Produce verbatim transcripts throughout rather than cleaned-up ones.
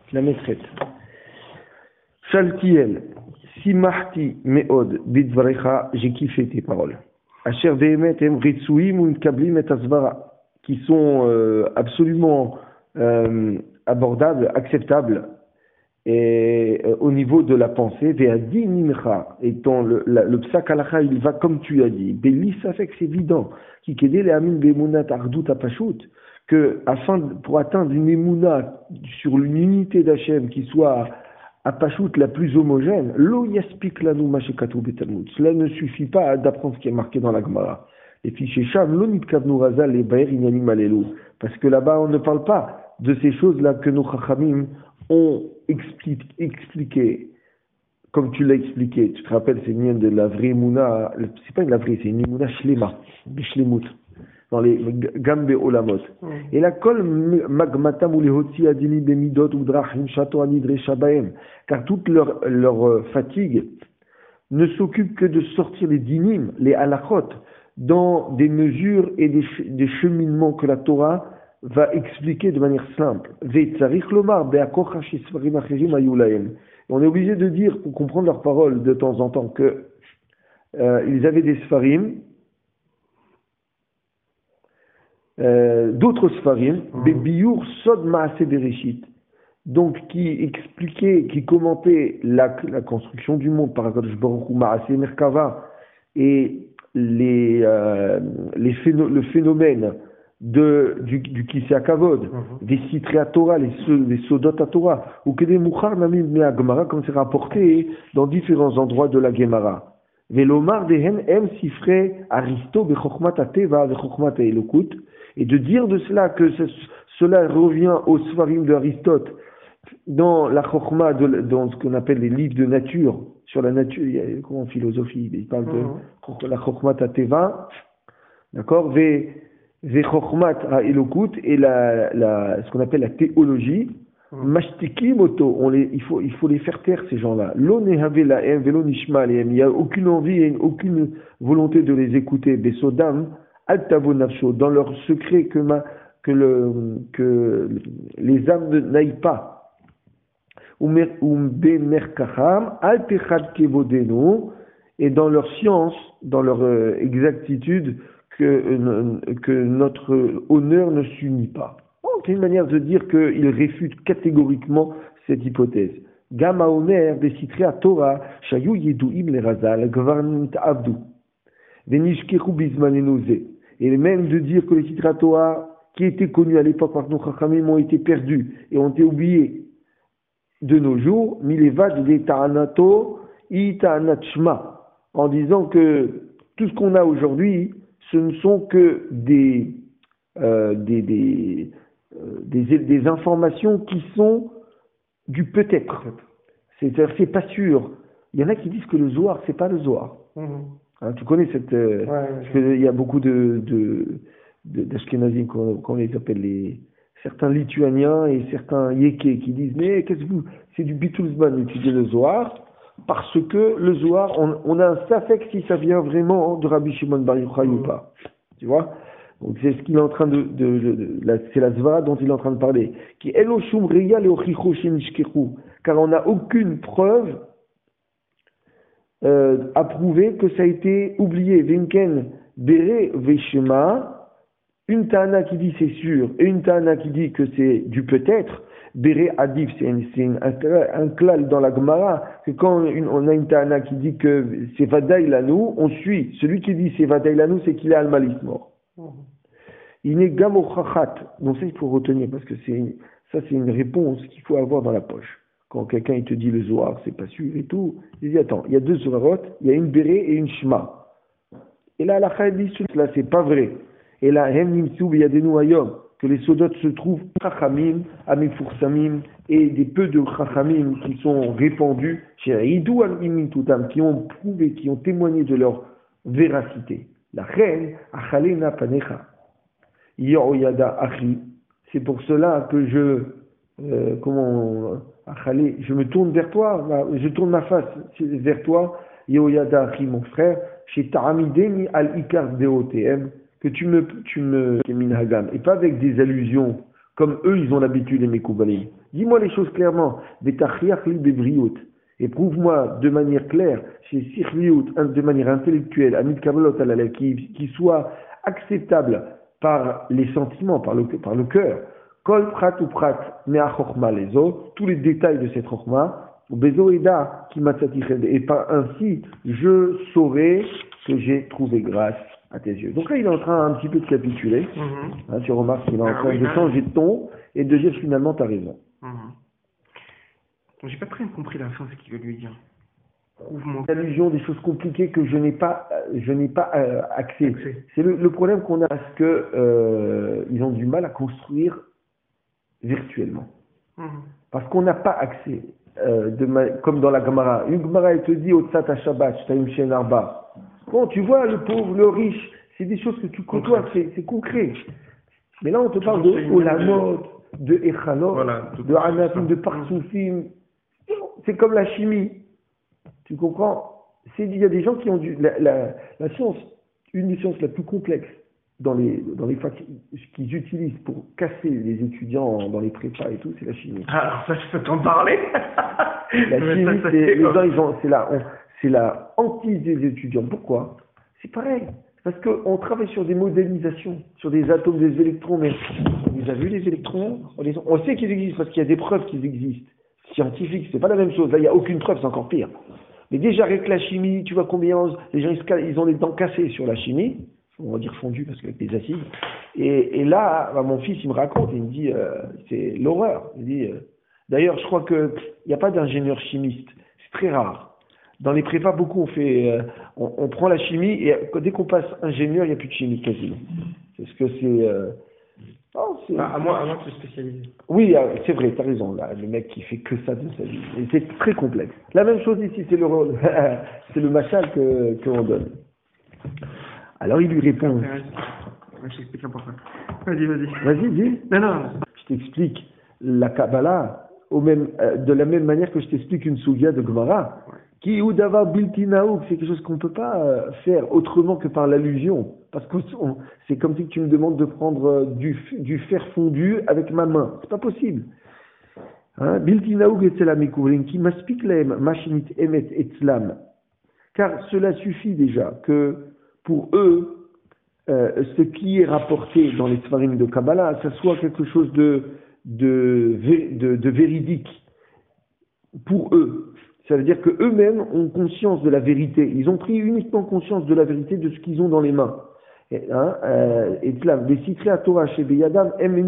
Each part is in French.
la maîtresse. Shaltiel, Simahti Meod Bidvarecha, j'ai kiffé tes paroles. Asher Vehemet Em Ritsuim ou Kablim et Asvara, qui sont euh, absolument euh, abordables, acceptables, et euh, au niveau de la pensée, Ve'adi Nimcha, étant le, la, le psak halacha, il va comme tu as dit. Béli, ça fait que c'est évident. Qui kedé les amin bemunat ardout apashut, que afin de, pour atteindre une émouna sur une unité d'Hachem qui soit apashut la plus homogène, lo yaspik lanu mashekatu betalmud. Cela ne suffit pas d'apprendre ce qui est marqué dans la Gemara. Et puis chez Sham, lo nitkavnu razal les baer inyanim alelu. Parce que là-bas, on ne parle pas de ces choses-là que nos chachamim ont expliqué, expliqué, comme tu l'as expliqué. Tu te rappelles, c'est une de la vraie mouna, c'est pas une la vraie, c'est une mouna shlema, bishlemut, dans les gambe olamot. Mm. Et la kol magmatam ou les hotsi adini bemidot ou drachim chato anidre shabaem, car toute leur, leur fatigue ne s'occupe que de sortir les dinim, les halachot, dans des mesures et des, des cheminements que la Torah va expliquer de manière simple. On est obligé de dire, pour comprendre leurs paroles de temps en temps, que euh, ils avaient des sfarim, euh, d'autres sfarim, des biyur sod maaseh bereshit, donc qui expliquaient, qui commentaient la, la construction du monde par Hakadosh Baruch Hu, maaseh merkava, et les, euh, les phéno- le phénomène de, du, du Kisei Kavod, mm-hmm. des Sitri à Torah, les, les Sodot à Torah, ou que des Mouchar Namim Mea Gemara, comme c'est rapporté dans différents endroits de la Gemara. Velomar dehen em sifre Aristo bechokhmat ateva bechokhmat elokut, et de dire de cela que ce, cela revient au Sfarim de Aristote, dans la Chokhma, de, dans ce qu'on appelle les livres de nature, sur la nature, il y a, comment en philosophie, il parle mm-hmm. de la Chokhmat ateva, d'accord, ve Vechokmat ha-elokut et la, la, ce qu'on appelle la théologie, mashtiki moto, on les, il faut, il faut les faire taire ces gens-là. Lo nehave lahem velo nishma alehem, il n'y a aucune envie et aucune volonté de les écouter. Besodam altavo nafsho, dans leur secret que ma, que le, que les âmes n'aillent pas. Umbe merkacham altechad kevodenu, et dans leur science, dans leur euh, exactitude, Que, que notre honneur ne s'unit pas. Oh, c'est une manière de dire qu'il réfute catégoriquement cette hypothèse. Gama Omer, Besitri à Torah, Shayu Yeduim le Razal, Gvarnit Abdu, Venishkeru Bizmanenose. Et même de dire que les Sitri à Torah, qui étaient connus à l'époque par nos Chachamim, ont été perdus et ont été oubliés de nos jours, Milevad de Ta'anato, Ita'anatshma, en disant que tout ce qu'on a aujourd'hui, ce ne sont que des, euh, des, des, euh, des, des informations qui sont du peut-être. C'est-à-dire, c'est pas sûr. Il y en a qui disent que le Zohar, c'est pas le Zohar. Mm-hmm. Hein, tu connais cette. Euh, ouais, parce que il y a beaucoup de, de, de, d'Ashkenazim, qu'on, qu'on les appelle les. Certains lituaniens et certains yékés qui disent, mais qu'est-ce que vous. C'est du Bitulzman d'étudier le Zohar. Parce que le Zohar, on, on a un safek si ça vient vraiment de Rabbi Shimon Bar Yochai mmh. ou pas. Tu vois? Donc c'est ce qu'il est en train de, de, de, de la, c'est la Zvara dont il est en train de parler. Qui Eloshum Reya Leochicho Shenishkechu. Car on n'a aucune preuve euh, à prouver que ça a été oublié. Vinken Bere Veshema, une Tana qui dit c'est sûr et une Tana qui dit que c'est du peut-être. Béré Adif, c'est, une, c'est une, un, un klal dans la Gemara, que quand une, on a une Tana qui dit que c'est Vadaï Lanou, on suit. Celui qui dit c'est Vadaï Lanou, c'est qu'il est Al-Malis mort. Il n'est Gamo Chachat. Donc ça, il faut retenir, parce que c'est une, ça, c'est une réponse qu'il faut avoir dans la poche. Quand quelqu'un il te dit le Zohar, c'est pas sûr et tout, il dit attends, il y a deux Zoharot, il y a une Béré et une Shema. Et là, la Chayat dit là, c'est pas vrai. Et là, Hem Nimsou, il y a des Nouayom. Que les Sodot se trouvent Chachamim, Amifursamim, et des peu de Chachamim qui sont répandus chez Idou al-Imin Toutam, qui ont prouvé, qui ont témoigné de leur véracité. La reine, Achalena Panecha, Yoyada Achi, c'est pour cela que je, euh, comment, Achalé, je me tourne vers toi, je tourne ma face vers toi, Yoyada Achi, mon frère, chez Ta'amideni al-Ikar de O T M, que tu me, tu me, et pas avec des allusions comme eux, ils ont l'habitude, les Mekoubalim. Dis-moi les choses clairement. Et prouve-moi de manière claire, chez Sirliut, de manière intellectuelle, Amit Kabbalot à la qui, qui soit acceptable par les sentiments, par le, par le cœur. Kol prat ou prat, mea chokma les autres, tous les détails de cette chokma, ou bezo eda, qui matzatichel, et par ainsi, je saurai que j'ai trouvé grâce à tes yeux. Donc là, il est en train un petit peu de capituler. Mm-hmm. Hein, tu remarques qu'il est en train ah, oui, de là, changer de ton et de dire finalement, tu as raison. Mm-hmm. Donc, j'ai pas très bien compris la fin, ce qu'il veut lui dire. Prouve-moi. Allusion des choses compliquées que je n'ai pas, je n'ai pas euh, accès. accès. C'est le, le problème qu'on a, c'est que euh, ils ont du mal à construire virtuellement. Mm-hmm. Parce qu'on n'a pas accès, euh, de ma, comme dans la Gemara. Une Gemara, elle te dit, Otsat Shabbat, Shtaim Shen Arba. Bon, tu vois, le pauvre, le riche, c'est des choses que tu côtoies, c'est, c'est concret. Mais là, on te parle de Olamot, de Echalot, voilà, de, de Anatim, de Parsoufim. C'est comme la chimie. Tu comprends? C'est, il y a des gens qui ont du... La, la, la science, une des sciences la plus complexes dans les, dans les facs qu'ils utilisent pour casser les étudiants dans les prépas et tout, c'est la chimie. Alors ça, je peux t'en parler. La chimie, ça, c'est, les gens, ils ont, c'est la... On, c'est la hantise des étudiants. Pourquoi? C'est pareil. Parce qu'on travaille sur des modélisations, sur des atomes, des électrons. Mais on les a vus, les électrons? On, les... on sait qu'ils existent parce qu'il y a des preuves qu'ils existent. Scientifiques, c'est pas la même chose. Là, il n'y a aucune preuve, c'est encore pire. Mais déjà, avec la chimie, tu vois combien les gens, ils ont les dents cassées sur la chimie. On va dire fondues parce qu'avec des acides. Et, et là, bah, mon fils, il me raconte, il me dit, euh, c'est l'horreur. Il dit, euh... d'ailleurs, je crois qu'il n'y a pas d'ingénieur chimiste. C'est très rare. Dans les prépas, beaucoup on fait, euh, on, on prend la chimie et dès qu'on passe ingénieur, il n'y a plus de chimie quasiment. Parce que c'est, euh, oh, c'est ah, à moi, à moi de se spécialiser. Oui, c'est vrai, t'as raison. Là, le mec qui fait que ça de sa vie, et c'est très complexe. La même chose ici, c'est le c'est le machal que que on donne. Alors il lui répond. Je t'explique pourquoi. Vas-y, vas-y. Vas-y, dis. Non, non. Je t'explique la Kabbalah au même, euh, de la même manière que je t'explique une Sougia de Gemara. Ouais. Qui ou d'avoir biltinaouk, c'est quelque chose qu'on ne peut pas euh, faire autrement que par l'allusion. Parce que on, c'est comme si tu me demandes de prendre euh, du, du fer fondu avec ma main. C'est pas possible. Biltinaouk et tselamikouvrin qui m'aspik laem machinit emet et tslam. Car cela suffit déjà que pour eux, euh, ce qui est rapporté dans les Sfarim de Kabbalah, ça soit quelque chose de, de, de, de véridique pour eux. Ça veut dire qu'eux-mêmes ont conscience de la vérité. Ils ont pris uniquement conscience de la vérité de ce qu'ils ont dans les mains. Et, hein, euh, et des citrés à Torah chez Beyadam,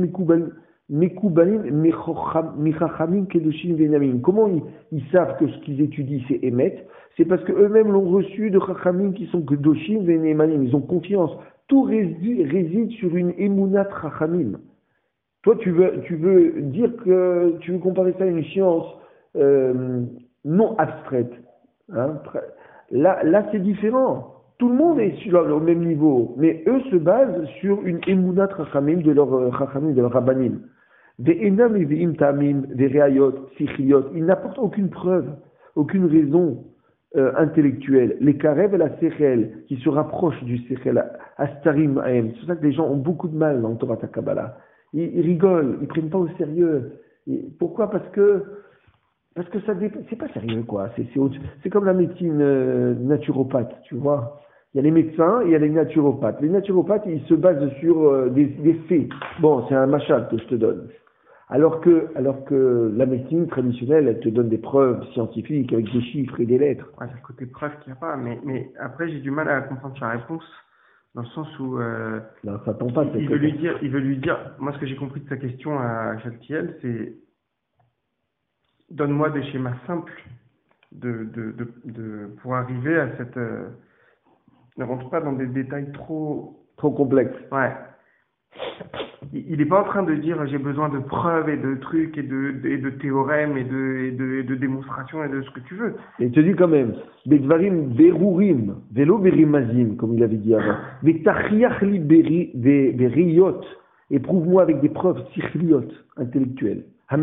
Mekoubalim, Mechachamim, Kedoshim, Venyamim. Comment ils, ils savent que ce qu'ils étudient, c'est Emet? C'est parce qu'eux-mêmes l'ont reçu de Chachamim qui sont Kedoshim, Venyamim. Ils ont confiance. Tout réside, réside sur une Emunat Chachamim. Toi, tu veux, tu veux dire que tu veux comparer ça à une science euh, non abstraite. Hein. Là, là, c'est différent. Tout le monde est sur le même niveau, mais eux se basent sur une emunat chachamim de leur chachamim, de leur rabbanim. Des enam et ve'im tamim, des reayot, sichliot, ils n'apportent aucune preuve, aucune raison euh, intellectuelle. Les karev et la sechel, qui se rapprochent du sechel, astarim aem. C'est pour ça que les gens ont beaucoup de mal dans le Torah Kabbalah. Ils, ils rigolent, ils prennent pas au sérieux. Et pourquoi? Parce que Parce que ça c'est pas sérieux, quoi. C'est, c'est, c'est comme la médecine euh, naturopathe, tu vois. Il y a les médecins et il y a les naturopathes. Les naturopathes, ils se basent sur euh, des, des faits. Bon, c'est un machal que je te donne. Alors que, alors que la médecine traditionnelle, elle te donne des preuves scientifiques avec des chiffres et des lettres. Ouais, c'est le côté preuve qu'il n'y a pas. Mais, mais après, j'ai du mal à comprendre sa réponse. Dans le sens où euh, non, ça tombe pas, il, il veut lui dire, il veut lui dire, moi ce que j'ai compris de sa question à Chaltiel, c'est donne-moi des schémas simples de, de, de, de, pour arriver à cette... Euh, ne rentre pas dans des détails trop... Trop complexes. Ouais. Il n'est pas en train de dire j'ai besoin de preuves et de trucs et de, de, et de théorèmes et de, et, de, et de démonstrations et de ce que tu veux. Et il te dit quand même, Bedvarim berurim, velo berimazim, comme il avait dit avant. Vetachiach li beriyot, et prouve-moi avec des preuves sichliot, intellectuelles.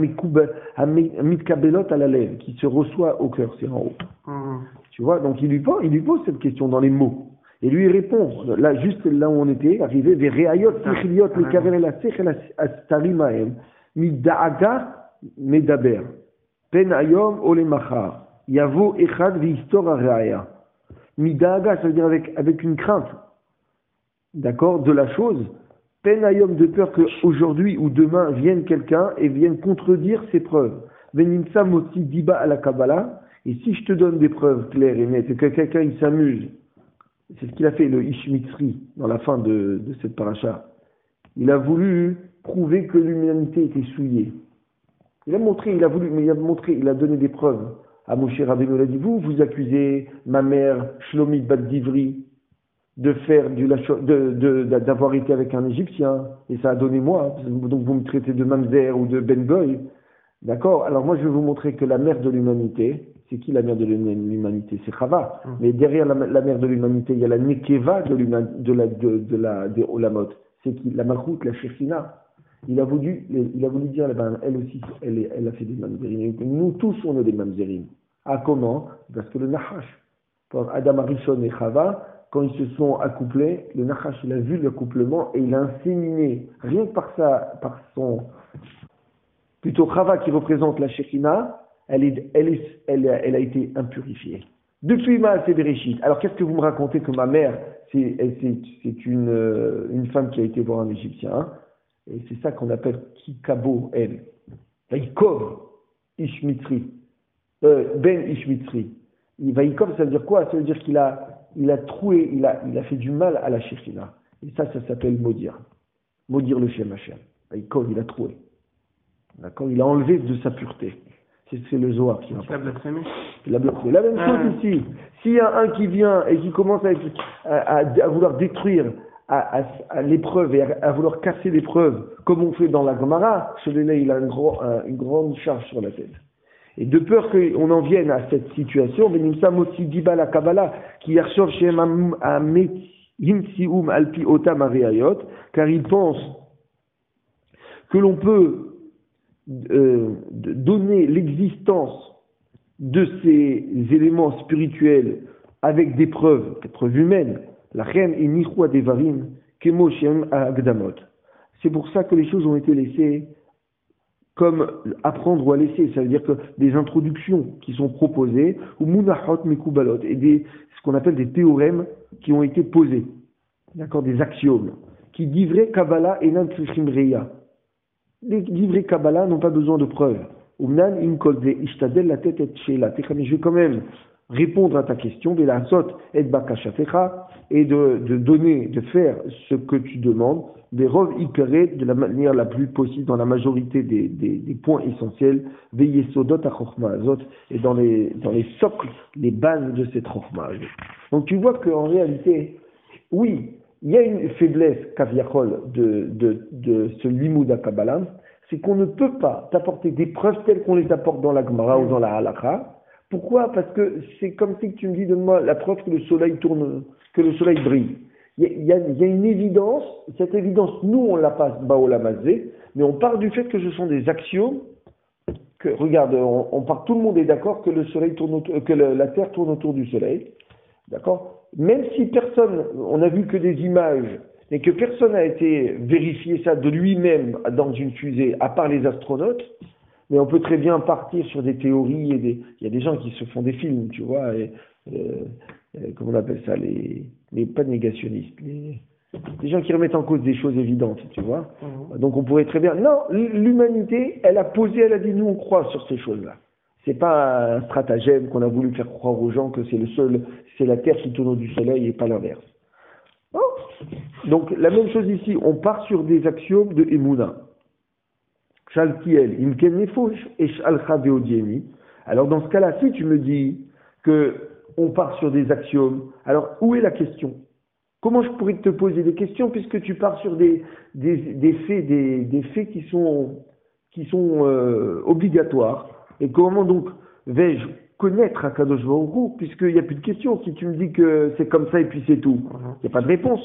Mitkabelot à la lèvre, qui se reçoit au cœur, c'est en haut. Mmh. Tu vois, donc il lui pose, il lui pose cette question dans les mots. Et lui il répond, là, juste là où on était, arrivé, vers Reayot, Tichliot, les Karel Asechel Astarimaem, Midaaga Medaber, Pen Ayom Olemachar, Yavo Echad Vistora Reaya. Midaaga, ça veut dire avec, avec une crainte, d'accord, de la chose. Pen Ayom, de peur qu'aujourd'hui ou demain vienne quelqu'un et vienne contredire ses preuves. Venimsa Motsi Diba à la Kabbalah, et si je te donne des preuves claires et nettes, et que quelqu'un il s'amuse, c'est ce qu'il a fait, le Ish Mitzri, dans la fin de, de cette paracha. Il a voulu prouver que l'humanité était souillée. Il a montré, il a voulu, mais il a montré, il a donné des preuves. À Moshe Rabbeinu, il a dit, vous, vous accusez ma mère, Shlomit Bat Divri, de faire du, de, de, d'avoir été avec un Égyptien, et ça a donné moi, donc vous me traitez de Mamzer ou de Ben Goy. D'accord? Alors moi, je vais vous montrer que la mère de l'humanité, c'est qui la mère de l'humanité? C'est Chava. Mmh. Mais derrière la, la mère de l'humanité, il y a la Nekeva de, de la de, de la des Olamot. C'est qui? La Malchut, la Shekhinah. Il a voulu, il a voulu dire, eh ben, elle aussi, elle, elle a fait des mamzerim. Nous tous, on a des mamzerim. Ah, comment? Parce que le Nahash, pour Adam Arishon et Chava, quand ils se sont accouplés, le Nahash, il a vu l'accouplement et il a inséminé, rien que par sa, par son, plutôt Chava qui représente la Shekhinah, elle, est, elle, est, elle, elle a été impurifiée. Depuis Maaseh Bereshit. Alors qu'est-ce que vous me racontez que ma mère, c'est, c'est, c'est une, une femme qui a été voir un Égyptien, hein? Et c'est ça qu'on appelle Kikabo, elle. Vaikov Ishmitri. Euh, ben Ishmitri. Vaikov, ça veut dire quoi? Ça veut dire qu'il a, il a troué, il a, il a fait du mal à la Shekhinah. Et ça, ça s'appelle maudire. Maudire le Shem Hashem. Vaikov, il a troué. D'accord? Il a enlevé de sa pureté. C'est, c'est le Zohar qui rapporte. La blasphémie. La blasphémie. La même ah. chose ici. S'il y a un qui vient et qui commence à, à, à, à vouloir détruire à, à, à l'épreuve et à, à vouloir casser l'épreuve, comme on fait dans la Gemara, celui-là, il a un gros, un, une grande charge sur la tête. Et de peur qu'on en vienne à cette situation, Benimsam aussi Diba la Kabbalah, qui yarchov shem amet yimsium alpi otam areayot, car il pense que l'on peut euh, donner l'existence de ces éléments spirituels avec des preuves, des preuves humaines. La reine est nichwa devarim kemo shem agdamot. C'est pour ça que les choses ont été laissées comme apprendre ou à laisser. Ça veut dire que des introductions qui sont proposées, ou munachot mekubalot, et des, ce qu'on appelle des théorèmes qui ont été posés. D'accord, des axiomes. Qui d'ivray Kabbalah et nan trichim reya. Les d'ivray Kabbalah n'ont pas besoin de preuves. Umnan inkolze ishtadel la tête et sheila. Mais je vais quand même répondre à ta question, et de, de donner, de faire ce que tu demandes, des rov ikaré de la manière la plus possible, dans la majorité des, des, des points essentiels, veillez sodot à chokma azot, et dans les, dans les socles, les bases de cette chokma. Donc tu vois qu'en réalité, oui, il y a une faiblesse kaviachol de, de, de ce limoud à Kabbalah, c'est qu'on ne peut pas t'apporter des preuves telles qu'on les apporte dans la Gemara ou dans la Halakha. Pourquoi? Parce que c'est comme si tu me dis, donne-moi la preuve que le soleil tourne, que le soleil brille. Il y a, il y a une évidence, cette évidence, nous on la passe baolamazé, mais on part du fait que ce sont des axiomes, que, regarde, on, on part, tout le monde est d'accord que le soleil tourne autour, que le, la Terre tourne autour du soleil, d'accord? Même si personne, on n'a vu que des images, et que personne n'a été vérifier ça de lui-même dans une fusée, à part les astronautes, mais on peut très bien partir sur des théories et des, il y a des gens qui se font des films, tu vois, et, euh, comment on appelle ça, les, les pas négationnistes, les, les gens qui remettent en cause des choses évidentes, tu vois. Mmh. Donc on pourrait très bien, non, l'humanité, elle a posé, elle a dit, nous on croit sur ces choses-là. C'est pas un stratagème qu'on a voulu faire croire aux gens que c'est le seul, c'est la Terre qui tourne autour du Soleil et pas l'inverse. Oh. Donc la même chose ici, on part sur des axiomes de Emouna. Alors dans ce cas-là, si tu me dis que on part sur des axiomes, alors où est la question? Comment je pourrais te poser des questions puisque tu pars sur des, des, des faits, des, des faits qui sont, qui sont euh, obligatoires? Et comment donc vais-je connaître Akadosh Baruch Hu puisqu'il n'y a plus de questions? Si tu me dis que c'est comme ça et puis c'est tout, il n'y a pas de réponse.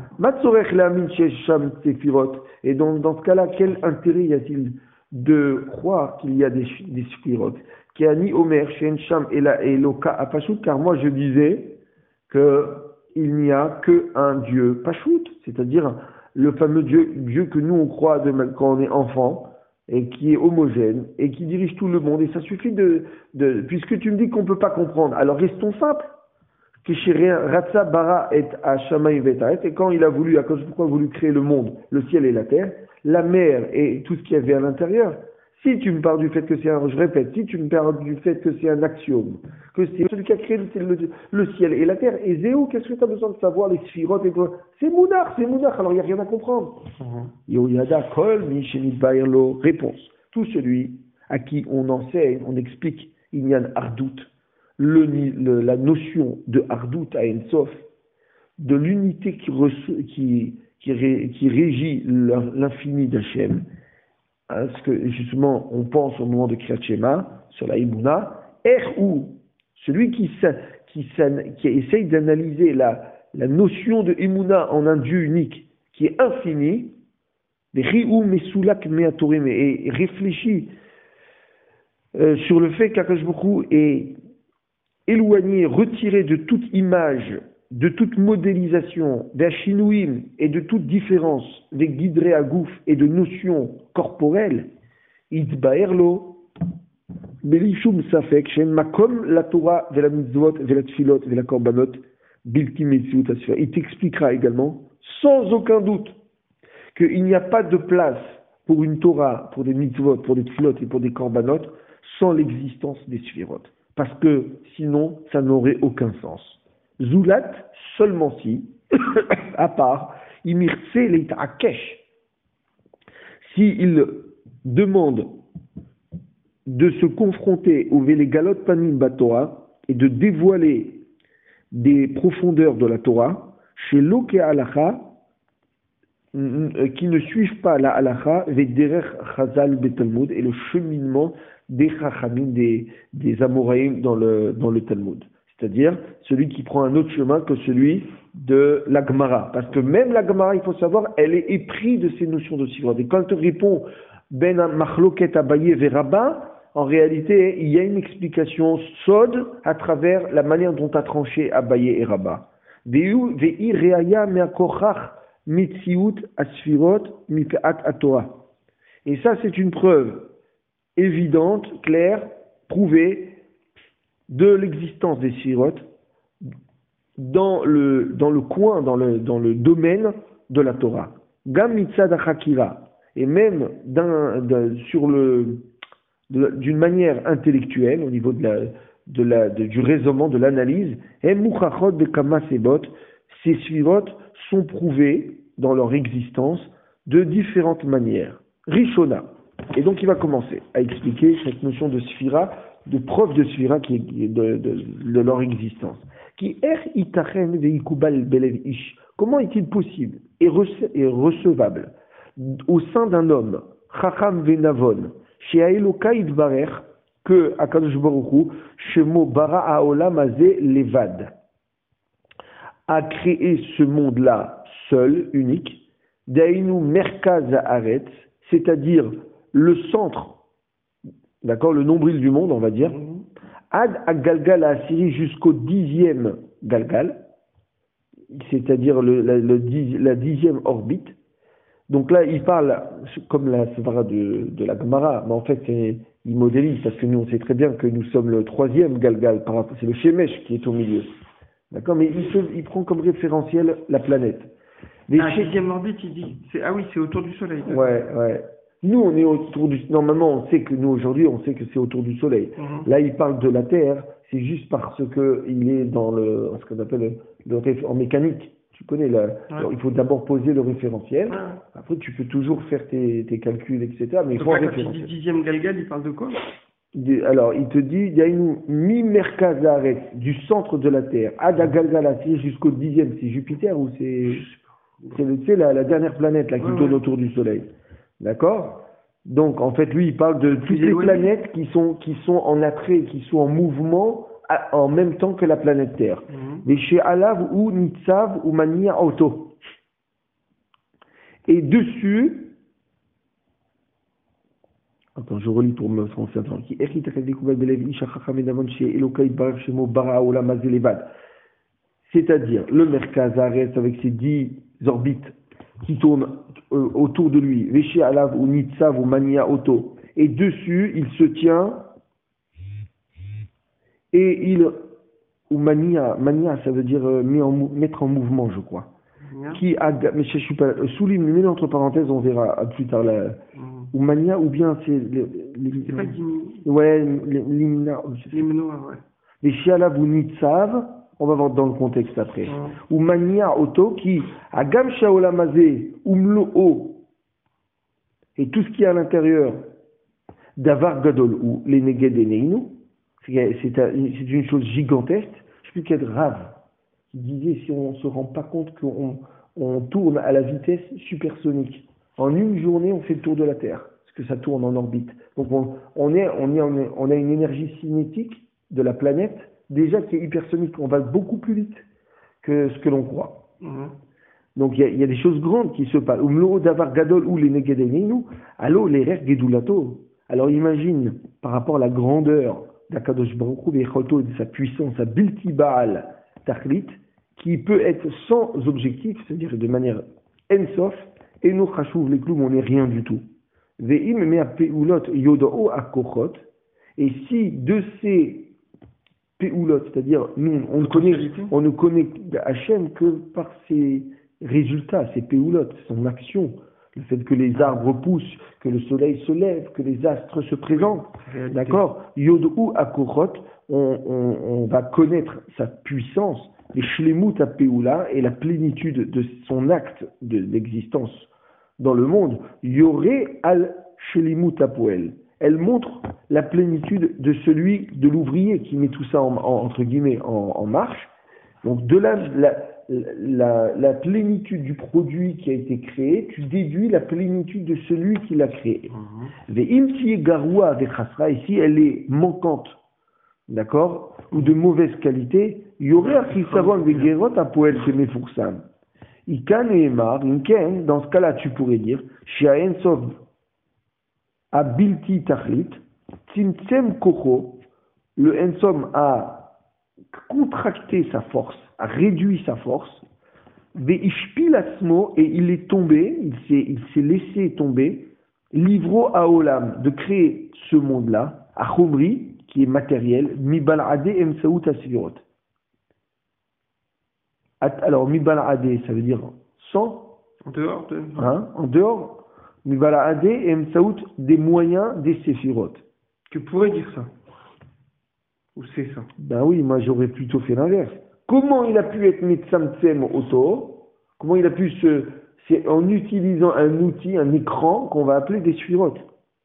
Et donc dans ce cas-là, quel intérêt y a-t-il de croire qu'il y a des, des sphirotes? Qui a ni Omer, Shen Sham et la Eloka Apashut, car moi je disais que il n'y a qu'un Dieu Pachout, c'est-à-dire le fameux Dieu, Dieu que nous on croit de, quand on est enfant, et qui est homogène, et qui dirige tout le monde. Et ça suffit de... de puisque tu me dis qu'on ne peut pas comprendre, alors restons simples. Ratsa bara et Hashamayim vetaret, et quand il a voulu, à cause pourquoi il a voulu créer le monde, le ciel et la terre, la mer et tout ce qu'il y avait à l'intérieur. Si tu me parles du fait que c'est un, je répète, si tu me parles du fait que c'est un axiome, que c'est celui qui a créé le, le, le ciel et la terre, et Zéo, qu'est-ce que tu as besoin de savoir, les sphirotes et tout? C'est Mounach, c'est Mounach, alors il n'y a rien à comprendre. Yoyada kol misheni bairlo, réponse. Tout celui à qui on enseigne, on explique, il y a un ardout, le, le, la notion de ardout à Ensof, de l'unité qui, reço- qui, qui, ré, qui régit l'infini d'Hachem. Hein, ce que justement on pense au moment de Kriyat Shema sur la Emouna, er ou celui qui, qui, qui essaye d'analyser la, la notion de Emouna en un Dieu unique qui est infini, et réfléchit euh, sur le fait qu'Akadosh Baruch Hu est éloigné, retiré de toute image, de toute modélisation, d'Achinouim et de toute différence, des guidré à gouf et de notions corporelles, Itbaerlo, Belishum Safek, Shem Makom la Torah, Vela Mitzvot, Vela Tfilot, Vela Korbanot, Bilti Metziut Asfira. Il t'expliquera également, sans aucun doute, qu'il n'y a pas de place pour une Torah, pour des Mitzvot, pour des Tfilot et pour des Korbanot, sans l'existence des Sfirot. Parce que sinon, ça n'aurait aucun sens. Zoulat, seulement si, à part, Imirse Leita'akesh, s'il demande de se confronter au Vélégalot Panim Batora et de dévoiler des profondeurs de la Torah, chez Loke Halacha, qui ne suivent pas la Halacha, Vederech Chazal Betalmud, et le cheminement des Chachamim, des, des Amoraïm dans le, dans le Talmud. C'est-à-dire celui qui prend un autre chemin que celui de la Gemara. Parce que même la Gemara, il faut savoir, elle est éprise de ces notions de Sifrot. Et quand elle te répond Ben Machloket Abaye Veraba, en réalité, il y a une explication sode à travers la manière dont a tranché Abaye et Rabba. Ve'i reaya me'akochach mitziut asfirot mip'at atoa. Et ça, c'est une preuve évidente, claire, prouvée de l'existence des sphirot dans le, dans le coin, dans le, dans le domaine de la Torah. Gam mitzad hachakira, et même d'un, d'un, sur le, de, d'une manière intellectuelle, au niveau de la, de la, de, du raisonnement, de l'analyse, ces sphirot sont prouvés dans leur existence de différentes manières. Rishona. Et donc il va commencer à expliquer cette notion de sphira, de preuve de sphira qui est de, de, de leur existence. Qui er itachen veikubal belev ish. Comment est-il possible et, rece- et recevable au sein d'un homme, chacham venavon, chez Eloka idbarer, que Akadosh Baruch Hu, shemo bara haolam hazeh levad, a créé ce monde-là seul, unique, dainu merkaz haaretz, c'est-à-dire le centre, d'accord, le nombril du monde, on va dire, ad à Galgal à Assyrie jusqu'au dixième Galgal, c'est-à-dire le, la, le dix, la dixième orbite. Donc là, il parle, comme la Svara de, de la Gemara, mais en fait, c'est, il modélise, parce que nous, on sait très bien que nous sommes le troisième Galgal, par rapport, c'est le Shemesh qui est au milieu. D'accord, mais il, se, il prend comme référentiel la planète. Les ah, chez... dixième orbite, il dit, c'est, ah oui, c'est autour du Soleil. Ouais, ouais. Nous, on est autour du... Normalement, on sait que nous, aujourd'hui, on sait que c'est autour du Soleil. Mm-hmm. Là, il parle de la Terre, c'est juste parce qu'il est dans le, ce qu'on appelle le, le en mécanique. Tu connais, la, ouais. Alors, il faut d'abord poser le référentiel. Ouais. Après, tu peux toujours faire tes, tes calculs, et cetera. Mais il faut un référentiel. Quand il dit dixième Galgal, il parle de quoi? Alors, il te dit, il y a une mi-merkazaret du centre de la Terre, Ada Galgala, jusqu'au dixième, c'est Jupiter ou c'est, c'est le, tu sais, la, la dernière planète là qui ouais, tourne ouais. autour du Soleil. D'accord? Donc, en fait, lui, il parle de toutes les planètes qui sont, qui sont en attrait, qui sont en mouvement à, en même temps que la planète Terre. Mais chez Alav ou Nitsav ou Mania Auto. Et dessus, attends, je relis pour me français. c'est-à-dire le Merkaz Haaretz avec ses dix orbites qui tournent euh, autour de lui, Veshe Alav ou Nitzav ou Mania Oto, et dessus il se tient et il ou Mania, Mania ça veut dire euh, mis en, mettre en mouvement, je crois. Bien. Qui a, mais je suis pas, souligne, mets entre parenthèses, on verra plus tard la, Mhm. ou Mania ou bien c'est les, les, C'est pas Gimini. ouais, les, l'imna, Les Menoa, ouais. Veshe Alav ou Nitzav. On va voir dans le contexte après. Mhm. Ou Mania Oto qui a Gam Shaolamazé Umlo'o et tout ce qui est à l'intérieur d'Avar Gadol ou les Neged Eneinu, c'est c'est une chose gigantesque. Je sais plus quel Rav qui disait si on ne se rend pas compte qu'on on tourne à la vitesse supersonique. En une journée, on fait le tour de la Terre, parce que ça tourne en orbite. Donc on, on, est, on, est, on, est, on a une énergie cinétique de la planète déjà qui est hypersonique. On va beaucoup plus vite que ce que l'on croit. Mhm. Donc il y, y a des choses grandes qui se passent. Umlo davar gadol ou les negedenu, allo les rer gedulato. Alors imagine par rapport à la grandeur d'Akadosh Baruch Hu et de sa puissance, sa bilti baal tachlit, qui peut être sans objectif, c'est-à-dire de manière ensof, et nous chachouv les clous, on n'est rien du tout. Ve'im mea peulot yodo akochot, et si de ces peulot, c'est-à-dire nous on ne connaît, on ne connaît Hachem que par ses résultats, ses peulot, son action, le fait que les arbres poussent, que le soleil se lève, que les astres se présentent, oui, d'accord? Yodou akochot, on, on, on va connaître sa puissance, les shlemut à peoula et la plénitude de son acte de, d'existence dans le monde. Yoré al shlemut à poel. Elle montre la plénitude de celui, de l'ouvrier qui met tout ça en, en, entre guillemets en, en marche. Donc de la, la, la, la plénitude du produit qui a été créé, tu déduis la plénitude de celui qui l'a créé. Mm-hmm. Ici, elle est manquante, d'accord, ou de mauvaise qualité. Il y aurait un savant de guérot à poël semé foursam. Ikan et Emar, Inken, dans ce cas-là, tu pourrais dire, Shiaen Sov, Abilti Tachlit, Tzimtzem Kocho, le Ensom a contracté sa force, a réduit sa force, Veishpilasmo, et il est tombé, il s'est, il s'est laissé tomber, Livro à Olam, de créer ce monde-là, à Chomri, qui est matériel, Mibalade Emsaout Asvirot. Alors, Mibalade, ça veut dire sans, en dehors de. Hein, en dehors. Mibalade et Msaout, des moyens des séphirot. Tu pourrais dire ça. Ou c'est ça? Ben oui, moi j'aurais plutôt fait l'inverse. Comment il a pu être Mitsamtsem Oto? Comment il a pu se. C'est en utilisant un outil, un écran, qu'on va appeler des séphirot.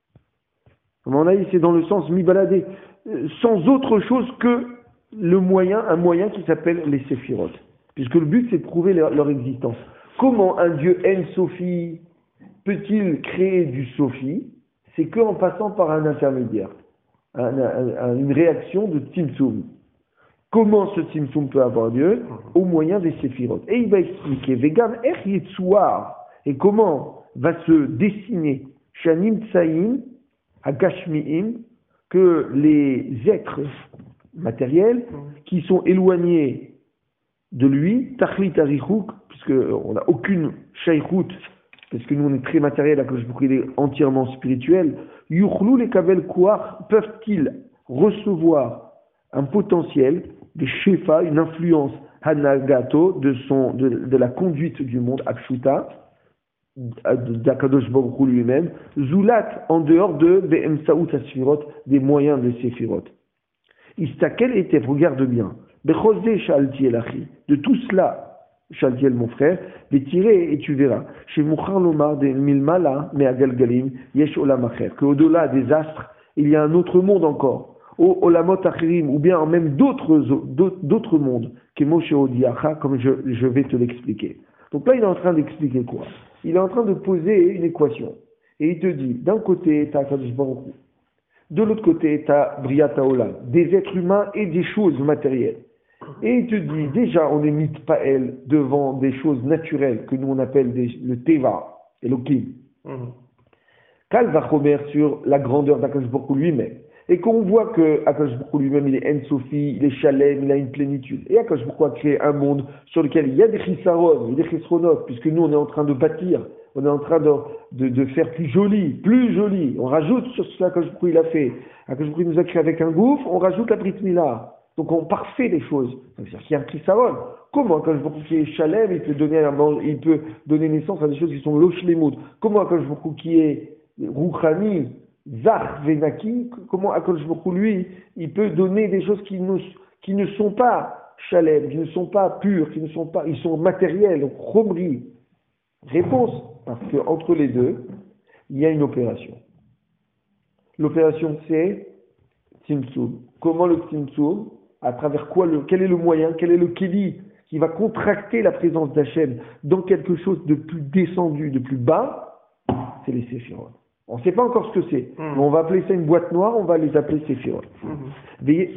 À mon avis, c'est dans le sens Mibalade, sans autre chose que le moyen, un moyen qui s'appelle les séphirot. Puisque le but c'est de prouver leur, leur existence. Comment un Dieu En-Sophie peut-il créer du Sophie? C'est qu'en passant par un intermédiaire, un, un, un, une réaction de Tzimtzum. Comment ce Tzimtzum peut avoir lieu? Au moyen des séphirotes. Et il va expliquer Vegan Er Yetsuar, et comment va se dessiner Shanim Tsaïm Agashmiim, que les êtres matériels qui sont éloignés de lui, Tachlit Arichouk, puisqu'on n'a aucune Shaykhout, parce que nous on est très matériel, que je vous il est entièrement spirituel, Yuchlou les Kabel Kouar, peuvent-ils recevoir un potentiel, des Shefa, une influence Hanagato de, son, de, de la conduite du monde, Akshuta, d'Akadosh Baruch Hu lui-même, Zulat en dehors de Be'emsaout Asfirot, des moyens de Séphirot. Istakel était, regarde bien, Bechosé Shaltiel Achi, de tout cela, Shaltiel mon frère, les tirer et tu verras. Chez Mouchar Lomar de Milmala, mais à Galgalim, Yesh Olam Acher, qu'au-delà des astres, il y a un autre monde encore. Au Olamot Achirim, ou bien même d'autres, d'autres mondes, qui Moshe Odiacha, comme je, je vais te l'expliquer. Donc là, il est en train d'expliquer quoi? Il est en train de poser une équation. Et il te dit, d'un côté, tu as Kadosh Baruch Hu. De l'autre côté, tu as Briata Olam, des êtres humains et des choses matérielles. Et il te dit, déjà, on est mitpael devant des choses naturelles que nous on appelle des, le Teva, et l'Okim. Kal Vachomer sur la grandeur d'Akadosh Baruch Hu lui-même. et qu'on voit que Akash Baruch Hu lui-même il est En-Sofi, il est Shalem, il a une plénitude, et Akash Baruch Hu a créé un monde sur lequel il y a des Chisaron, il y a des Chisronot, puisque nous on est en train de bâtir, on est en train de, de, de faire plus joli, plus joli, on rajoute sur ce qu'Akash Baruch Hu il a fait. Akash Baruch Hu nous a créé avec un gouffre, on rajoute la Brit Mila. Donc on parfait les choses. C'est-à-dire qu'il y a un Chisaron. Comment Akash Baruch Hu qui est Shalem, il peut donner un, il peut donner naissance à des choses qui sont Loshlemut. Comment Akash Baruch Hu qui est Rouchani, Zach Venaki, comment Akadosh Baruch Hu, lui, il peut donner des choses qui, nous, qui ne sont pas Shalem, qui ne sont pas pures, qui ne sont pas, ils sont matériels, donc Chomri. Réponse, parce qu'entre les deux, il y a une opération. L'opération c'est Tzimtzum. Comment le Tzimtzum, à travers quoi, le, quel est le moyen, quel est le Keli qui va contracter la présence d'Hachem dans quelque chose de plus descendu, de plus bas, c'est les Séphirot. On ne sait pas encore ce que c'est, mmh. mais on va appeler ça une boîte noire, on va les appeler Séphirot. Mmh. Veillez,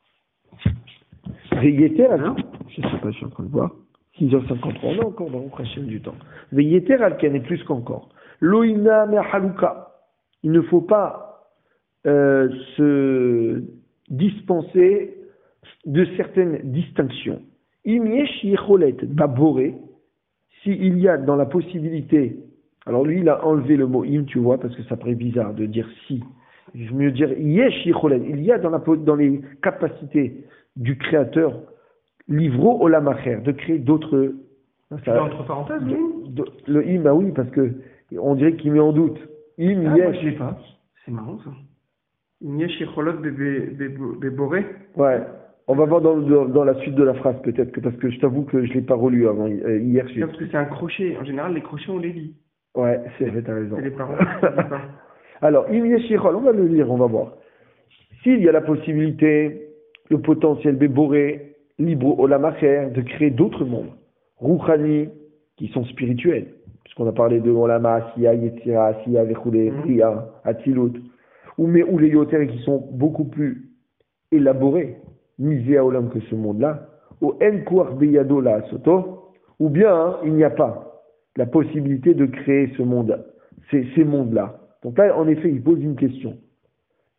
veillez hein? Je ne sais pas, je suis en train de voir. six heures cinquante-trois, on a encore dans le chaîne du temps. Veillez Alken est plus qu'encore. Loïna Mehaluka. Il ne faut pas euh, se dispenser de certaines distinctions. Imiesh Yecholet Baboré, s'il y a dans la possibilité. Alors lui, il a enlevé le mot im, tu vois, parce que ça paraît bizarre de dire si. Je veux mieux dire yesh yicholet. Il y a dans, la, dans les capacités du créateur, livro olamacher, de créer d'autres. Ça, entre parenthèses, oui. Le im, bah oui, parce que on dirait qu'il met en doute. Im, ah, yesh. Moi, je l'ai pas. C'est marrant ça. Im yesh yicholet beboré. Ouais. On va voir dans, dans, dans la suite de la phrase peut-être, que, parce que je t'avoue que je l'ai pas relu avant euh, hier. Non, parce que c'est un crochet. En général, les crochets on les lit. Ouais, c'est vrai, t'as raison. C'est les parents. Alors, Im Yeshirol, on va le lire, on va voir. S'il y a la possibilité, le potentiel Béboré, Libro Olamacher, de créer d'autres mondes, Rouchani, qui sont spirituels, puisqu'on a parlé de Olama, Asiya, Yetzira, Asiya, Vechoulé, Bria, Atzilut, ou mais ou les Yoter qui sont beaucoup plus élaborés, misés à Olam que ce monde-là, ou Enkuar Beyado la Soto, ou bien hein, il n'y a pas la possibilité de créer ce monde, ces, ces mondes-là. Donc là, en effet, il pose une question. D'accord ?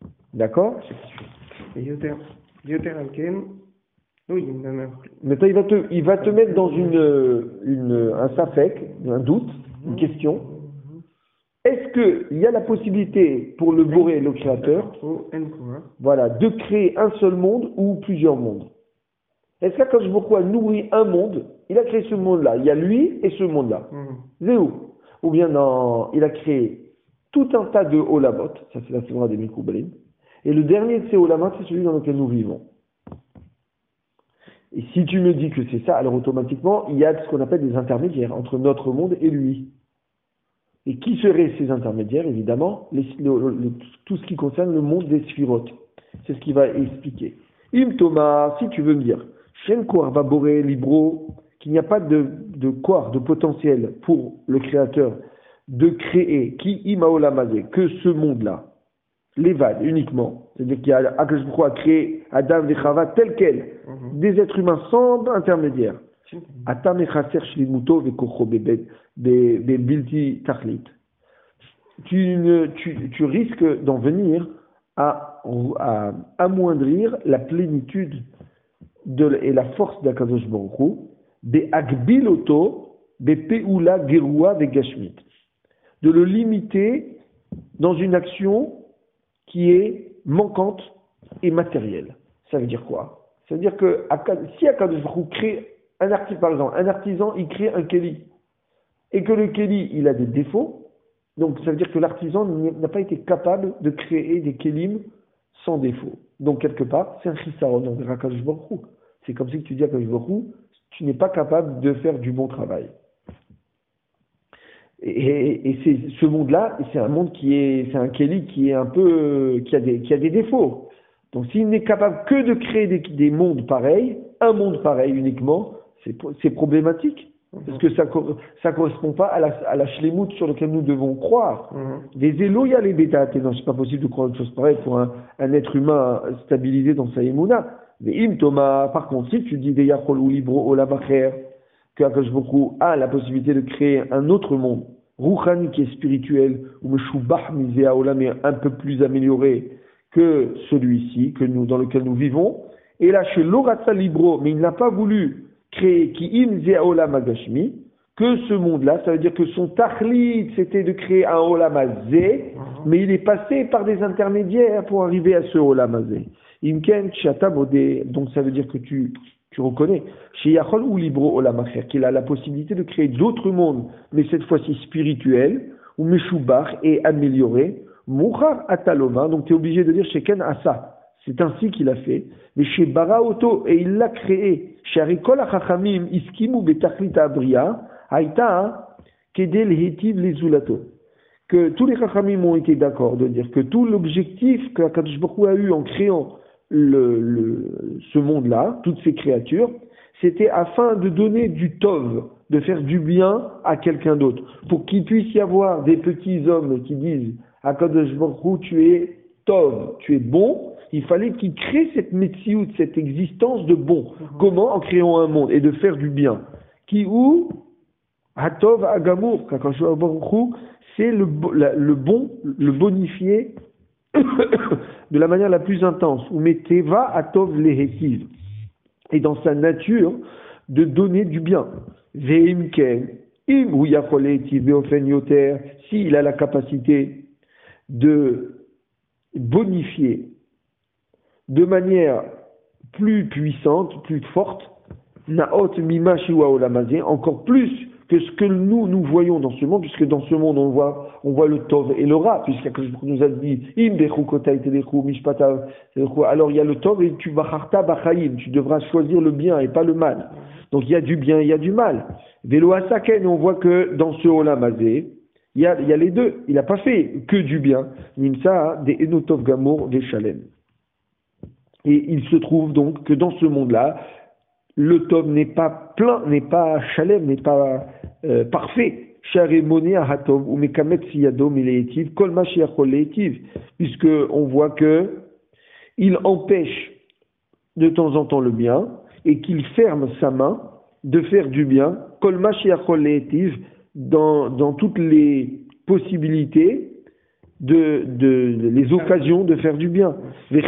Yoter Alken. Oui, Maintenant, il va te, il va te mettre dans une, une, un safek, un doute, une question. Est-ce qu'il y a la possibilité pour le Boré, le créateur, voilà, de créer un seul monde ou plusieurs mondes ? Est-ce que quand je vois nourrit un monde, il a créé ce monde-là, il y a lui et ce monde-là. C'est où ? Ou bien non, il a créé tout un tas de olamot, ça c'est la seconde des Mikoubalim, et le dernier de ces olamot, c'est celui dans lequel nous vivons. Et si tu me dis que c'est ça, alors automatiquement, il y a ce qu'on appelle des intermédiaires entre notre monde et lui. Et qui seraient ces intermédiaires ? Évidemment, les, le, le, tout ce qui concerne le monde des Sphirot. C'est ce qu'il va expliquer. Im Thomas, si tu veux me dire, Shen Koar Baboré Libro, qu'il n'y a pas de, de Koar, de potentiel pour le créateur de créer, qui Imaolamazé, que ce monde-là, l'évade uniquement. C'est-à-dire qu'il y a Akash Baruch Hu a créé Adam et Chava tel quel, mm-hmm. des êtres humains sans intermédiaire. Atam echaser shlimuto vekocho bebilti tachlit. Tu ne, tu, tu risques d'en venir à, à amoindrir la plénitude de, et la force d'Akadosh Baruch Hu, be'agbiloto be'peula gerua ve'gashmit. De le limiter dans une action qui est manquante et matérielle. Ça veut dire quoi ? Ça veut dire que si Akadosh Baruch Hu crée un artisan, par exemple, un artisan, il crée un kéli, et que le kéli, il a des défauts, donc ça veut dire que l'artisan n'a pas été capable de créer des kélim sans défaut. Donc quelque part, c'est un chisaron envers Akadosh Baruch Hu. C'est comme si tu dis à Akadosh Baruch Hu, tu n'es pas capable de faire du bon travail. Et, et, et c'est ce monde-là, c'est un monde qui est, c'est un kéli qui est un peu, qui a des, qui a des défauts. Donc s'il n'est capable que de créer des, des mondes pareils, un monde pareil uniquement, c'est, c'est problématique. Parce que ça ne correspond pas à la, à la shlemout sur laquelle nous devons croire. Des mmh. élos, il y a les bêta non, c'est pas possible de croire une chose pareille pour un, un être humain stabilisé dans sa émouna. Mais im Thomas, par contre, si tu dis des yachol ou libro ou la bacher, que Akash Baruch Hu a la possibilité de créer un autre monde, Rouchani qui est spirituel, ou Meshubah Mizea Olam est un peu plus amélioré, que celui-ci, que nous, dans lequel nous vivons. Et là, chez l'Oratsa Libro, mais il n'a pas voulu créer qui imze olam agashmi, que ce monde-là, ça veut dire que son tachlit, c'était de créer un olam hazé, mais il est passé par des intermédiaires pour arriver à ce olam hazé. Imken chata modé, donc ça veut dire que tu, tu reconnais, chez Yachol ou Libro olam acher, qu'il a la possibilité de créer d'autres mondes, mais cette fois-ci spirituels, ou meshubach et améliorés, mouchar ataloma, donc tu es obligé de dire chez Ken Asa. C'est ainsi qu'il a fait. Mais chez Baraoto, et il l'a créé. Chez Arikol Achachamim, Iskimu Betachlit Abria, Aïta, Kedel Hetiv les Zulato. Que tous les Chachamim ont été d'accord de dire que tout l'objectif que Akadosh Baruch Hu a eu en créant le, le, ce monde-là, toutes ces créatures, c'était afin de donner du tov, de faire du bien à quelqu'un d'autre. Pour qu'il puisse y avoir des petits hommes qui disent Akadosh Baruch Hu, tu es tov, tu es bon. Il fallait qu'il crée cette métiout, cette existence de bon. Mm-hmm. Comment? En créant un monde et de faire du bien. Qui ou Hatov Agamour, c'est le, le bon, le bonifié de la manière la plus intense. Ou Meteva Hatov Lehetiv. Et dans sa nature, de donner du bien. Veimken, Im ou Yacholetiv Beofen Yoter, s'il a la capacité de bonifier de manière plus puissante, plus forte, Naot Mima Shiwa Olamazé, encore plus que ce que nous, nous voyons dans ce monde, puisque dans ce monde, on voit, on voit le Tov et le Ra, puisqu'il nous a dit, Im Bechukota Itelechu, Mishpata, alors il y a le Tov et tu Bacharta Bachaim, tu devras choisir le bien et pas le mal. Donc il y a du bien, il y a du mal. Velo Asaken, on voit que dans ce Olamazé, il y a, il y a les deux. Il n'a pas fait que du bien. Nimsa, des Enotov Gamour, des Shalem. Et il se trouve donc que dans ce monde-là, le Tov n'est pas plein, n'est pas Shalem, n'est pas euh, parfait. Sharemone Ahatov, ou Mekamet Siyadom, il est étive, Kol Mashiachol est étive, puisque on voit que il empêche de temps en temps le bien, et qu'il ferme sa main de faire du bien, Kol Mashiachol est étive, dans, dans toutes les possibilités, De, de, de les occasions de faire du bien. Et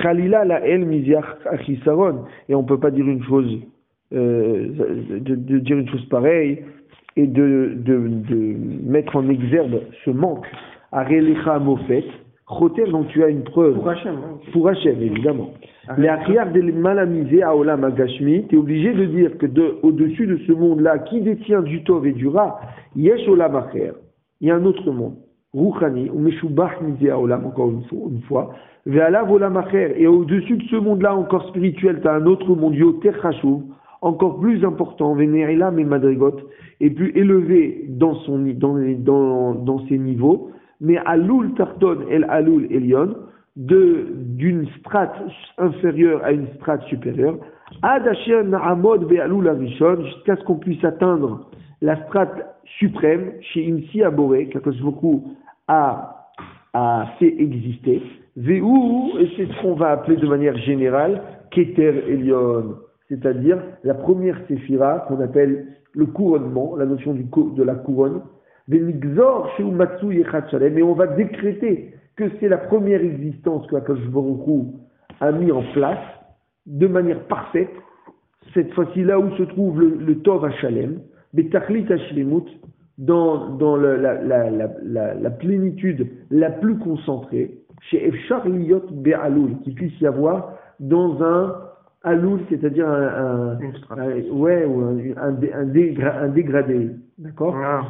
on ne peut pas dire une chose, euh, de, de dire une chose pareille et de, de, de mettre en exergue ce manque. Arelecha mofet, choter, donc tu as une preuve. Pour Hachem. Pour Hachem, évidemment. Les akriar de malamisé à Olam Agashmi, tu es obligé de dire que de, au-dessus de ce monde-là, qui détient du Tov et du Ra, yesh Olam Acher. Il y a un autre monde. Rouchani, ou Meshubach Mizéa Olam, encore une fois, une fois. Ve'alav Olam Acher, et au-dessus de ce monde-là, encore spirituel, tu as un autre monde, Yoter Chashuv, encore plus important, Vene'ilam et Madrigot, et plus élevé dans, son, dans, dans, dans ses niveaux, mais Alul Tarton El Alul Elion, de, d'une strate inférieure à une strate supérieure, Ad Asher Na'amod Ve'alul Arishon, jusqu'à ce qu'on puisse atteindre la strate suprême, chez Imsi Aboré, qu'Akadosh Baruch Hu a, a fait exister, Ve'u, et c'est ce qu'on va appeler de manière générale, Keter Elion, c'est-à-dire la première séphira qu'on appelle le couronnement, la notion du, de la couronne, Ve'nigzor Sheu Matsu Yechat Shalem, et on va décréter que c'est la première existence que Akadosh Baruch Hu a mis en place, de manière parfaite, cette fois-ci là où se trouve le, le Tov HaShalem, Betachlit HaShlemut, dans, dans le, la, la, la, la, la plénitude la plus concentrée, chez Efshar Liyot Be'alul, qu'il puisse y avoir dans un Alul, c'est-à-dire un, un, un, ouais, ou un, un, un, dégra, un dégradé, d'accord ah.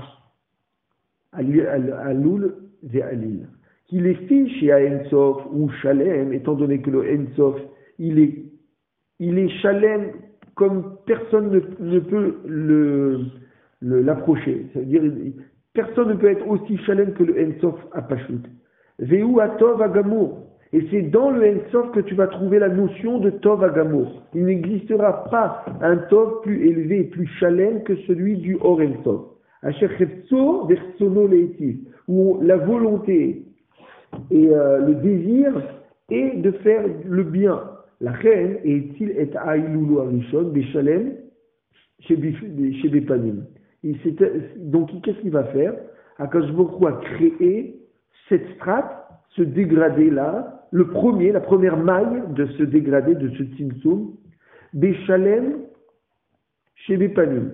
Alul Ve'alil. Qu'il est fait chez Ensof ou Shalem, étant donné que le Ensof, il est, il est Shalem comme personne ne, ne peut le, le, l'approcher. C'est-à-dire, personne ne peut être aussi Shalem que le Ensof à Pashut. Ve'u atov agamour. Et c'est dans le Ensof que tu vas trouver la notion de Tov agamour. Il n'existera pas un Tov plus élevé et plus Shalem que celui du Or Ensof. Asher chefso versono leitiv, où la volonté et euh, le désir est de faire le bien. La reine est-il et aïloulou arishon béchalem chez Bepanim. Donc qu'est-ce qu'il va faire? Akadosh Baruch Hu a créé cette strate, ce dégradé là, le premier, la première maille de ce dégradé, de ce tzimtzum, Béchalem chez Bépanim.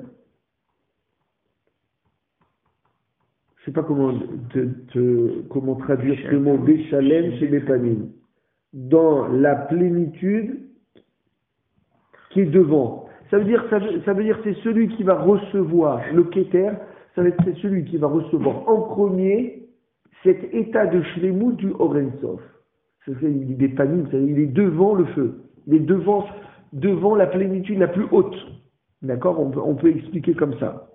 Je ne sais pas comment, te, te, comment traduire ce mot Béchalem chez Bépanim. Dans la plénitude qui est devant. Ça veut dire, ça veut, ça veut dire c'est celui qui va recevoir le Keter, ça va être c'est celui qui va recevoir en premier cet état de shlemut du Orensof. C'est des panim, il est devant le feu, il est devant, devant la plénitude la plus haute. D'accord, on peut, on peut expliquer comme ça.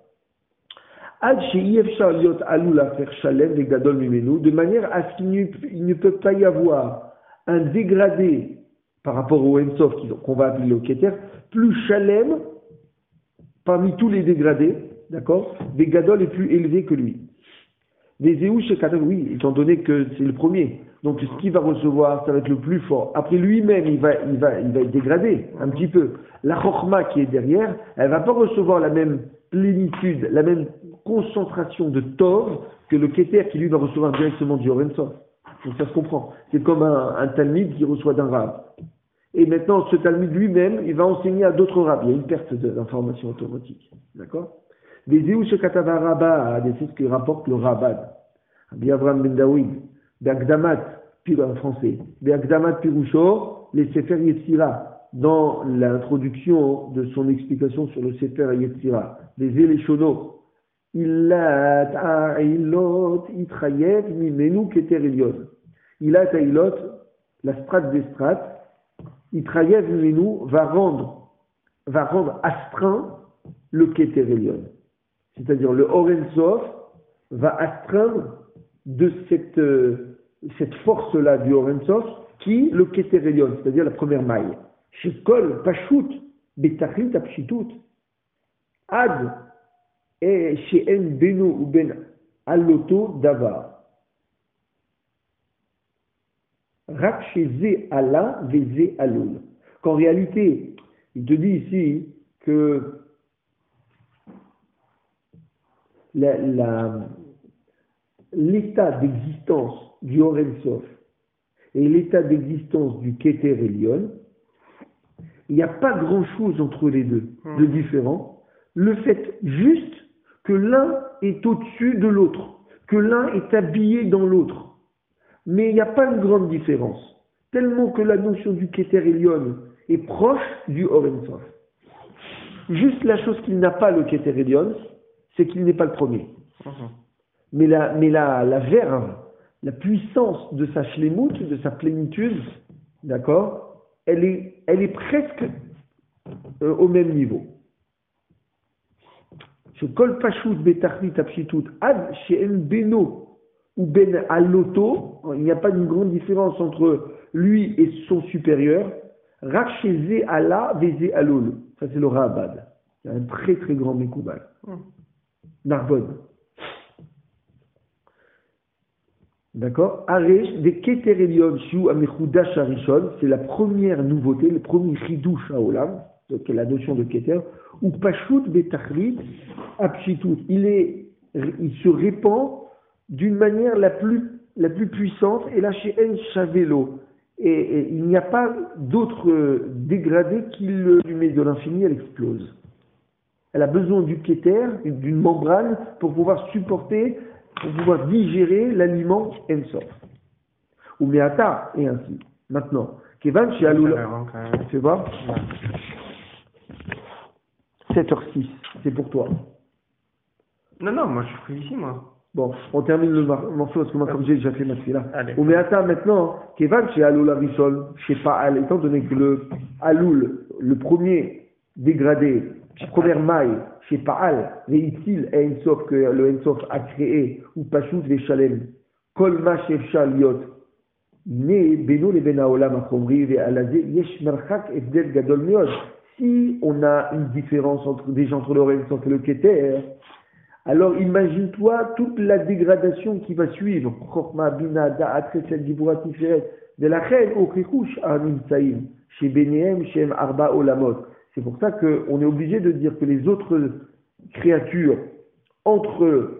De manière à ce qu'il ne peut pas y avoir un dégradé par rapport au Ensof qu'on va appeler le Keter, plus Shalem parmi tous les dégradés, d'accord, des Gadol est plus élevé que lui. Les Zéouch et Katan, oui, étant donné que c'est le premier. Donc ce qu'il va recevoir, ça va être le plus fort. Après lui-même, il va, il va, il va être dégradé un petit peu. La Chokhma qui est derrière, elle va pas recevoir la même plénitude, la même concentration de Tov que le Keter qui lui va recevoir directement du Orensof. Donc ça se comprend. C'est comme un, un Talmud qui reçoit d'un Rab. Et maintenant, ce Talmud lui-même, il va enseigner à d'autres Rabbs. Il y a une perte d'information automatique. D'accord? Des Zéouch Katava Rabba, c'est ce que rapporte le Rabad. Rabbi Avraham Ben Daoud, Be'akdamat, en français, Be'akdamat Pirusho, les Sefer Yetzira, dans l'introduction de son explication sur le Sefer Yetzira. Des Eleshono, Illat Ailot Itrayev Mimenu Keter Elion. Illat Ailot, la strate des strates, Itrayev Mimenu va rendre, va rendre astreint le Keter Elion. C'est-à-dire le Orensof va astreindre de cette, euh, cette force-là du Orensof qui, le Keter Elion, c'est-à-dire la première maille. Chez Kol, Pashut, Betachlit, Apshitut, Ad, et chez En Beno ou Ben Aloto Davar. Rak chez Zé Allah, Vezé Alol. Qu'en réalité, il te dit ici que La, la, l'état d'existence du Orensof et l'état d'existence du Keter Elion, il n'y a pas grand-chose entre les deux de différent. Le fait juste que l'un est au-dessus de l'autre, que l'un est habillé dans l'autre. Mais il n'y a pas une grande différence, tellement que la notion du Keter Elion est proche du Orensof. Juste la chose qu'il n'a pas, le Keter Elion, c'est qu'il n'est pas le premier. Mmh. Mais, la, mais la, la verve, la puissance de sa shlemut, de sa plénitude, d'accord, elle est, elle est presque euh, au même niveau. Ce kol pashut betachlit apshitut ad she'en beno ou ben aloto, il n'y a pas une grande différence entre lui et son supérieur. Rak sheze ala veze alol. Ça c'est le Rabad. C'est un très très grand Mekoubal. Mmh. Narbonne. D'accord? Aresh des Keter Elion Shu Amechudash Arishon, c'est la première nouveauté, le premier Chidush Haolam, donc la notion de Keter, ou Pashut Betachlit Apshitut. Il est, il se répand d'une manière la plus, la plus puissante, et là chez En Chavelo. Et, et il n'y a pas d'autre dégradé qui lui met de l'infini, elle explose. Elle a besoin du Keter, d'une membrane, pour pouvoir supporter, pour pouvoir digérer l'aliment Ensof. Ou Meata, et ainsi. Maintenant, Kevan chez Aloula. Tu vois sept heures six, c'est pour toi. Non, non, moi je suis ici, moi. Bon, on termine le morceau parce que moi, comme j'ai déjà fait ma fila. Ou Meata, maintenant, Kevan chez Aloula Rishol, chez Paal, étant donné que le Aloul, le premier dégradé, la première maille, chez Paal, Veitil et Ensof, que le Ensof a créé, ou Pashut Veshalem, Kol Ma Shefshal Yot, Ne Beno le Ben Haolam Achomri, Ve'alaze, Yesh Merchak Evdel Gadol Meod. Si on a une différence entre, déjà entre le Ensof et le Keter, alors imagine-toi toute la dégradation qui va suivre. Chokma, Bina, Da'at, Chesed, Gibura, Tiferet, de la Chen, Okrichush, Anim Saïm, chez Benehem, chez Arba Olamot. C'est pour ça qu'on est obligé de dire que les autres créatures, entre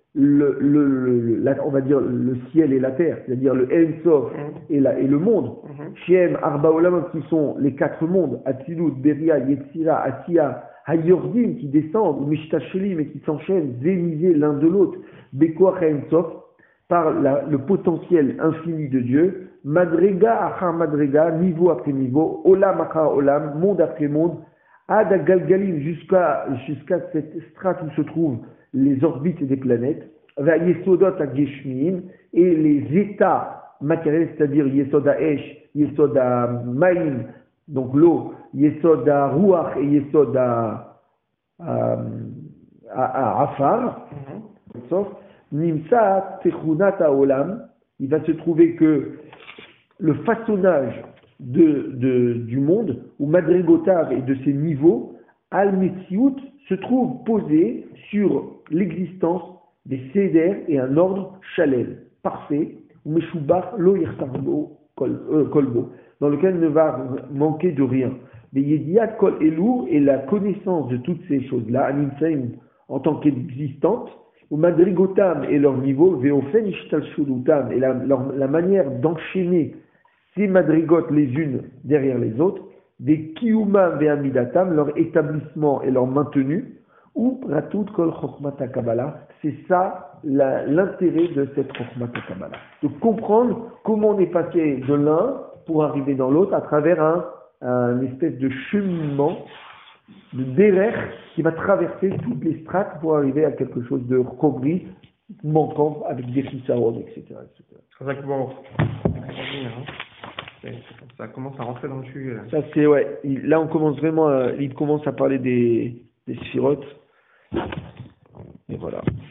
le, le, le- la- on va dire le ciel et la terre, c'est-à-dire le En Sof Mhm. et, la, et le monde. Mhm. Shem, Arba Olam, qui sont les quatre mondes, Atzilut, Beria, Yetzira, Asiya, Hayordim, qui descendent, Mishtachelim, et qui s'enchaînent, zénisés l'un de l'autre, Bekoach En Sof, par la- le potentiel infini de Dieu, Madrega achar Madrega, niveau après niveau, Olam achar Olam, monde après monde, Ad Galgalim, jusqu'à jusqu'à cette strate où se trouvent les orbites des planètes, vers Yesodot à Geshmim, et les états matériels, c'est-à-dire Yesod à Esh, Yesod à Maïm, donc l'eau, Yesod à Ruach et Yesod à, à, à, à Afar, Mhm. Nimsa Techunat Olam, il va se trouver que le façonnage de, de, du monde, ou Madrigotav et de ses niveaux, Al-Metsiout se trouve posé sur l'existence des cédères et un ordre chalel, parfait, ou Meshubach Lo Yersarbo Kolbo, dans lequel il ne va manquer de rien. Mais Yediat Kol Elou et la connaissance de toutes ces choses-là, Aninsaim en tant qu'existantes, ou Madrigotam et leur niveau, Veofen Ishtalshulutam et la, leur, la manière d'enchaîner ces madrigotes les unes derrière les autres, des Kiyuma Ve'amidatam, leur établissement et leur maintenu, ou Ratout Kol Chokhmata Kabbalah, c'est ça la, l'intérêt de cette Chokhmata Kabbalah. De comprendre comment on est passé de l'un pour arriver dans l'autre à travers un, un espèce de cheminement, de derrière qui va traverser toutes les strates pour arriver à quelque chose de recovery manquant avec des chisaron, et cetera, et cetera. C'est vrai que bon, c'est extraordinaire, hein. C'est- c'est- ça commence à rentrer dans le sujet, là. Ça c'est ouais. Il- là on commence vraiment, à, il commence à parler des des sphirotes. Et voilà.